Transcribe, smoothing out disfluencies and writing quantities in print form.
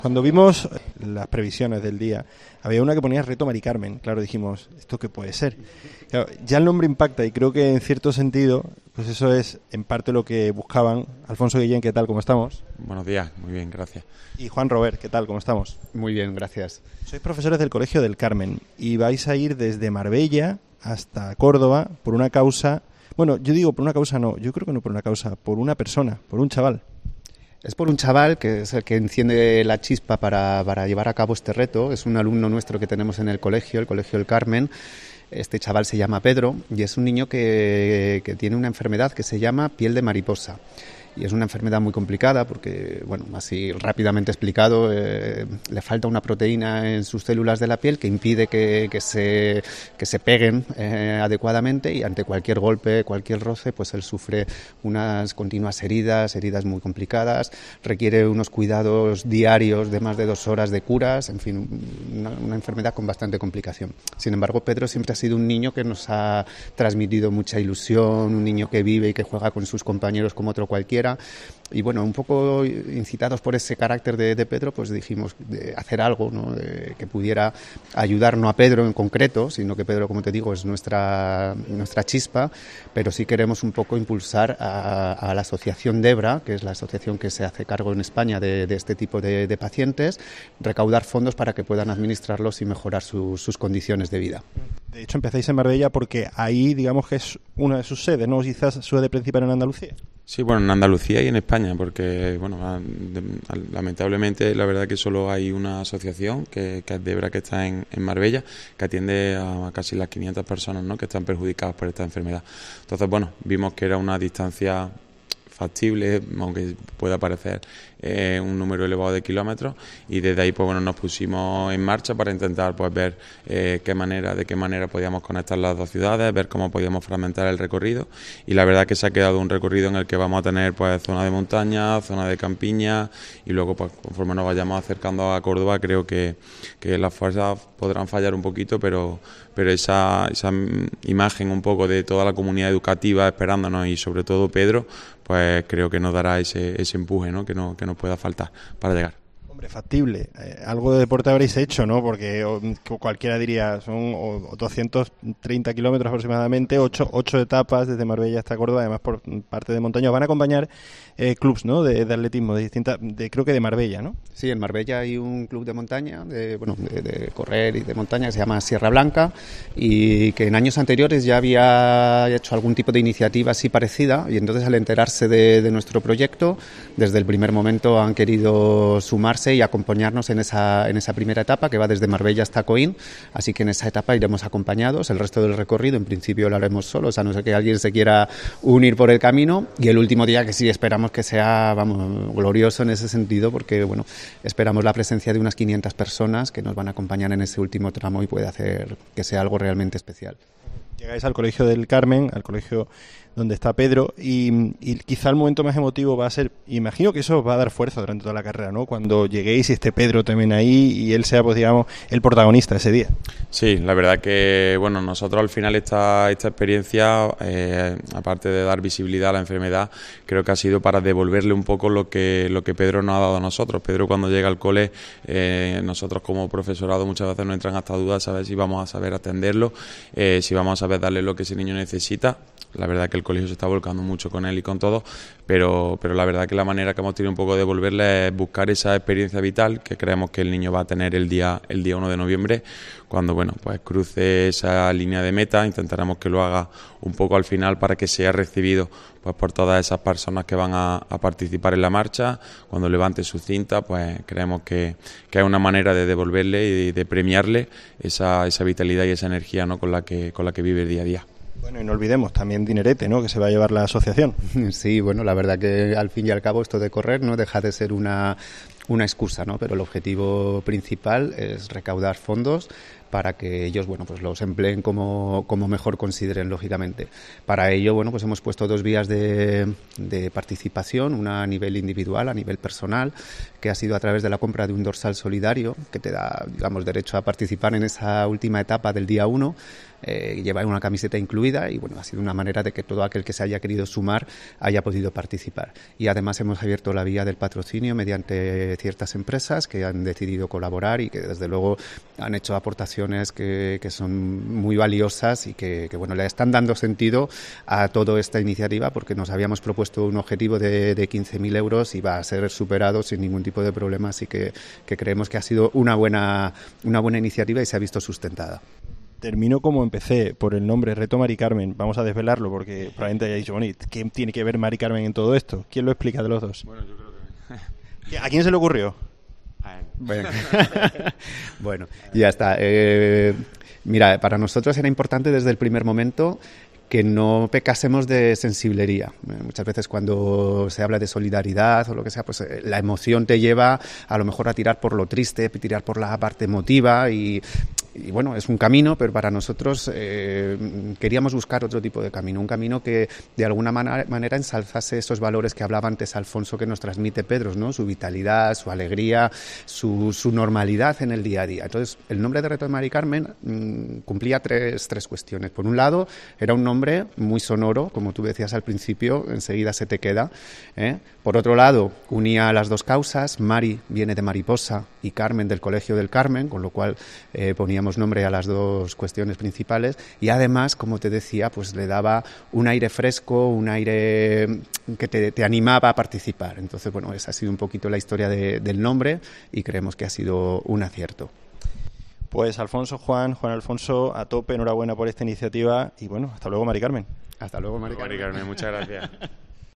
Cuando vimos las previsiones del día, había una que ponía Reto Mari Carmen. Claro, dijimos, ¿esto qué puede ser? Claro, ya el nombre impacta y creo que en cierto sentido, pues eso es en parte lo que buscaban. Alfonso Guillén, ¿qué tal? ¿Cómo estamos? Buenos días, muy bien, gracias. Y Juan Robert, ¿qué tal? ¿Cómo estamos? Muy bien, gracias. Sois profesores del Colegio del Carmen y vais a ir desde Marbella hasta Córdoba por una causa. Bueno, yo digo por una causa no, yo creo que no por una causa, por una persona, por un chaval. Es por un chaval que es el que enciende la chispa para llevar a cabo este reto. Es un alumno nuestro que tenemos en el Colegio del Carmen. Este chaval se llama Pedro y es un niño que tiene una enfermedad que se llama piel de mariposa. Y es una enfermedad muy complicada porque, bueno, así rápidamente explicado, le falta una proteína en sus células de la piel que impide que se peguen adecuadamente, y ante cualquier golpe, cualquier roce, pues él sufre unas continuas heridas muy complicadas, requiere unos cuidados diarios de más de 2 horas de curas, en fin, una enfermedad con bastante complicación. Sin embargo, Pedro siempre ha sido un niño que nos ha transmitido mucha ilusión, un niño que vive y que juega con sus compañeros como otro cualquiera. Y bueno, un poco incitados por ese carácter de Pedro, pues dijimos de hacer algo, ¿no? Que pudiera ayudar, no a Pedro en concreto, sino que Pedro, como te digo, es nuestra chispa, pero sí queremos un poco impulsar a la asociación DEBRA, que es la asociación que se hace cargo en España de este tipo de pacientes, recaudar fondos para que puedan administrarlos y mejorar sus condiciones de vida. De hecho, empezáis en Marbella porque ahí, digamos que es una de sus sedes, ¿no? Quizás su sede principal en Andalucía. Sí, bueno, en Andalucía y en España, porque, bueno, lamentablemente la verdad que solo hay una asociación, que es DEBRA, que está en Marbella, que atiende a casi las 500 personas, ¿no?, que están perjudicadas por esta enfermedad. Entonces, bueno, vimos que era una distancia factible, aunque pueda parecer un número elevado de kilómetros, y desde ahí pues bueno, nos pusimos en marcha para intentar pues ver de qué manera podíamos conectar las dos ciudades, ver cómo podíamos fragmentar el recorrido, y la verdad que se ha quedado un recorrido en el que vamos a tener pues zona de montaña, zona de campiña, y luego pues conforme nos vayamos acercando a Córdoba creo que las fuerzas podrán fallar un poquito, pero esa imagen un poco de toda la comunidad educativa esperándonos, y sobre todo Pedro, pues creo que nos dará ese empuje, ¿no?, que nos pueda faltar para llegar. Hombre, factible. Algo de deporte habréis hecho, ¿no? Porque cualquiera diría, son 230 kilómetros aproximadamente, 8 etapas desde Marbella hasta Córdoba, además por parte de montaña. Os van a acompañar clubs, ¿no?, de atletismo, creo que de Marbella, ¿no? Sí, en Marbella hay un club de montaña, de correr y de montaña, que se llama Sierra Blanca, y que en años anteriores ya había hecho algún tipo de iniciativa así parecida, y entonces al enterarse de nuestro proyecto, desde el primer momento han querido sumarse y acompañarnos en esa primera etapa, que va desde Marbella hasta Coín, así que en esa etapa iremos acompañados. El resto del recorrido en principio lo haremos solos, a no ser que alguien se quiera unir por el camino, y el último día, que sí esperamos que sea, glorioso en ese sentido, porque bueno, esperamos la presencia de unas 500 personas que nos van a acompañar en ese último tramo y puede hacer que sea algo realmente especial. Llegáis al Colegio del Carmen, al colegio donde está Pedro, y quizá el momento más emotivo va a ser, imagino que eso os va a dar fuerza durante toda la carrera, ¿no?, cuando lleguéis y esté Pedro también ahí y él sea, pues digamos, el protagonista ese día. Sí, la verdad que, bueno, nosotros al final esta experiencia, aparte de dar visibilidad a la enfermedad, creo que ha sido para devolverle un poco lo que Pedro nos ha dado a nosotros. Pedro, cuando llega al cole, nosotros como profesorado muchas veces nos entran hasta dudas, saber si vamos a saber atenderlo, si vamos a saber darle lo que ese niño necesita. La verdad que el colegio se está volcando mucho con él y con todo, pero la verdad que la manera que hemos tenido un poco de devolverle es buscar esa experiencia vital que creemos que el niño va a tener el día 1 de noviembre, cuando bueno, pues cruce esa línea de meta. Intentaremos que lo haga un poco al final para que sea recibido pues por todas esas personas que van a participar en la marcha. Cuando levante su cinta, pues creemos que es una manera de devolverle y de premiarle esa vitalidad y esa energía, ¿no?, con la que vive el día a día. Bueno, y no olvidemos también dinerete, ¿no?, que se va a llevar la asociación. Sí, bueno, la verdad que al fin y al cabo esto de correr no deja de ser una excusa, ¿no?, pero el objetivo principal es recaudar fondos para que ellos, bueno, pues los empleen como mejor consideren, lógicamente. Para ello, bueno, pues hemos puesto 2 vías de participación, una a nivel individual, a nivel personal, que ha sido a través de la compra de un dorsal solidario que te da, digamos, derecho a participar en esa última etapa del día 1. Lleva una camiseta incluida, y bueno, ha sido una manera de que todo aquel que se haya querido sumar haya podido participar. Y además hemos abierto la vía del patrocinio mediante de ciertas empresas que han decidido colaborar y que desde luego han hecho aportaciones que son muy valiosas y que bueno, le están dando sentido a toda esta iniciativa, porque nos habíamos propuesto un objetivo de 15.000 euros y va a ser superado sin ningún tipo de problema, así que creemos que ha sido una buena iniciativa y se ha visto sustentada. Termino como empecé, por el nombre Reto Mari Carmen. Vamos a desvelarlo porque probablemente haya dicho, bueno, ¿qué tiene que ver Mari Carmen en todo esto? ¿Quién lo explica de los dos? Bueno, yo creo que... ¿A quién se le ocurrió? A él. Bueno, ya está. Mira, para nosotros era importante desde el primer momento que no pecásemos de sensiblería. Muchas veces cuando se habla de solidaridad o lo que sea, pues la emoción te lleva a lo mejor a tirar por lo triste, tirar por la parte emotiva y bueno, es un camino, pero para nosotros queríamos buscar otro tipo de camino, un camino que de alguna manera ensalzase esos valores que hablaba antes Alfonso, que nos transmite Pedro, ¿no? Su vitalidad, su alegría, su normalidad en el día a día. Entonces, el nombre de Reto de Mari Carmen cumplía tres cuestiones. Por un lado, era un nombre muy sonoro, como tú decías al principio, enseguida se te queda, ¿eh? Por otro lado, unía las dos causas. Mari viene de mariposa y Carmen del Colegio del Carmen, con lo cual poníamos nombre a las dos cuestiones principales, y además, como te decía, pues le daba un aire fresco, un aire que te animaba a participar. Entonces, bueno, esa ha sido un poquito la historia del nombre y creemos que ha sido un acierto. Pues Juan Alfonso, a tope, enhorabuena por esta iniciativa y bueno, hasta luego Mari Carmen. Hasta luego, Mari Carmen. Mari Carmen, muchas gracias.